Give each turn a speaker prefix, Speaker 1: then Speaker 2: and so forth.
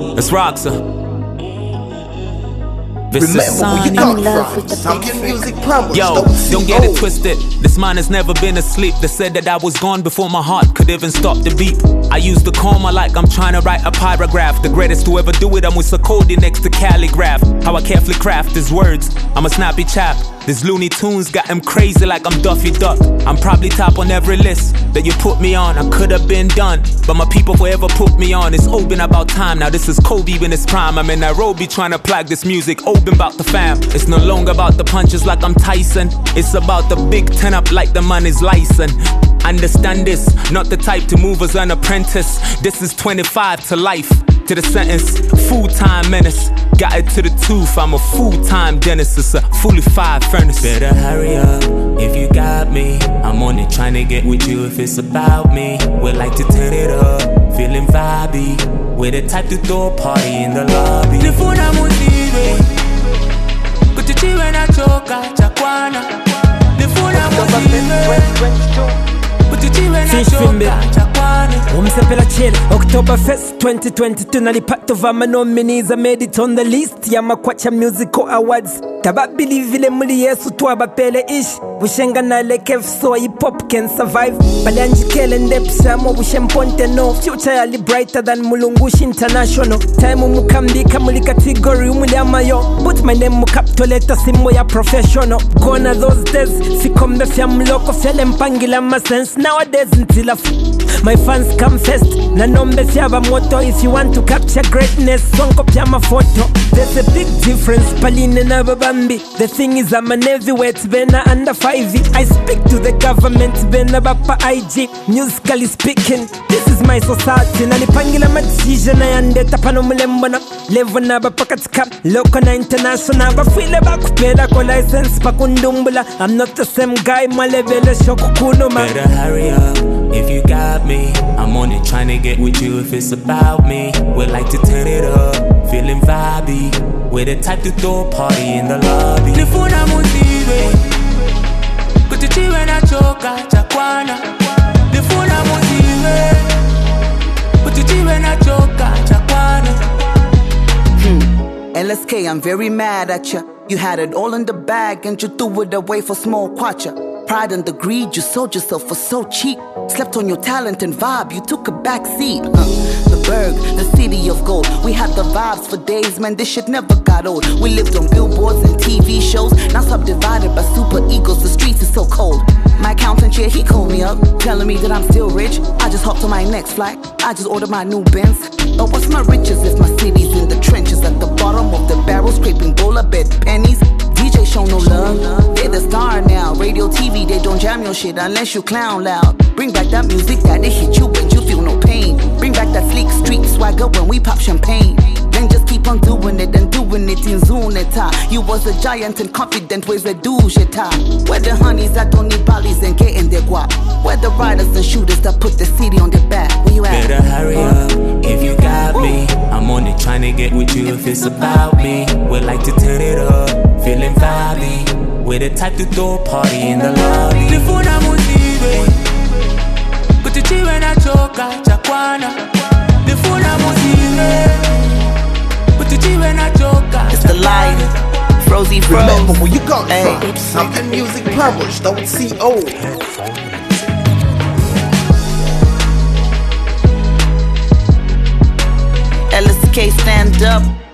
Speaker 1: It's Roxa.
Speaker 2: Remember where you come from. Sunken Music Plumbers.
Speaker 1: Yo, don't get it twisted. This mind has never been asleep. They said that I was gone before my heart could even stop the beat. I use the coma like I'm trying to write a paragraph. The greatest to ever do it, I'm with Sarkodie next to calligraph. How I carefully craft his words. I'm a snappy chap. These Looney Tunes got him crazy like I'm Duffy Duck. I'm probably top on every list that you put me on. I could have been done, but my people forever put me on. It's all been about time. Now this is Kobe in his prime. I'm in Nairobi trying to plug this music. All been about the fam. It's no longer about the punches like I'm Tyson. It's about the big 10 up like the money's license. Understand this, not the type to move as an apprentice. This is 25 to life, to the sentence. Full-time menace, got it to the tooth. I'm a full-time dentist, it's a fully fired furnace. Better hurry up, if you got me. I'm on it trying to get with you if it's about me. We like to turn it up, feeling vibey. We're the type to throw a party in the lobby. Nifuna musibe, kutichiwe na choka chakwana. Nifuna musibe,
Speaker 3: Fish Fimbe Umsepela chill Oktoberfest 2022 Nalipata vama nominees I made it on the list Ya Makwacha Musical Awards Tababili vile muli yesu tuwa pele ish Bushenga na lekef so hip hop can survive Balanji kele ndepsha mo bushemponte no Future yali brighter than Mulungushi International Time mukambika muli category umuli amayo Put my name mukaptoleta simo ya professional Gonna those days Sikombe fya mloko fyale mpangila ma sense Nowadays until my fans come first Na nombe fyaba moto If you want to capture greatness Sonko pyama photo There's a big difference Paline na babambi The thing is I'm an heavyweight Bena under 5e I speak to the government Bena bapa IG Musically speaking This is my society Nalipangila madecision Na yandeta pano mulembo na Levo na bapa katika Local na international Bafile bakupela Ko license pakundumbula I'm not the same guy Malevele shokukuno ma
Speaker 1: Better hurry up if you got me. I'm on it trying to get with you if it's about me. We like to turn it up, feeling vibey. We're the type to throw a party in the lobby. Nifuna musibe, kutichiwe na choka chakwana. Nifuna musibe, kutichiwe na choka chakwana.
Speaker 4: LSK, I'm very mad at ya. You had it all in the bag and you threw it away for small kwacha. Pride and the greed, you sold yourself for so cheap. Slept on your talent and vibe, you took a back seat. The Berg, the city of gold. We had the vibes for days, man, this shit never got old. We lived on billboards and TV shows. Now subdivided by super egos, the streets is so cold. My accountant, yeah, he called me up, telling me that I'm still rich. I just hopped on my next flight, I just ordered my new Benz. But what's my riches if my city's in the trenches? At the bottom of the barrel, scraping bowler bed pennies. DJ show no love, they're the star now. Radio, TV, they don't jam your shit unless you clown loud. Bring back that music that it hit you when you feel no pain. Bring back that sleek street swagger when we pop champagne. Then just keep on doing it and doing it in Zuneta. You was a giant and confident ways where do shita. Where the honeys that don't need bodies and getting their guap. Where the riders and shooters that put the city on their back. Where you at?
Speaker 1: Better hurry up if you got me. I'm on it trying to get with you if it's about me. We like to turn it up, feeling vibey. We're the type to throw a party in the lobby. Nifuna musibe, kutichiwe na choka chakwana. Nifuna musibe, kutichiwe na choka.
Speaker 4: It's the lion, Frozy Froze.
Speaker 2: Remember where you come from. Sunken Music Plumbers, .co.
Speaker 4: LSK stand up.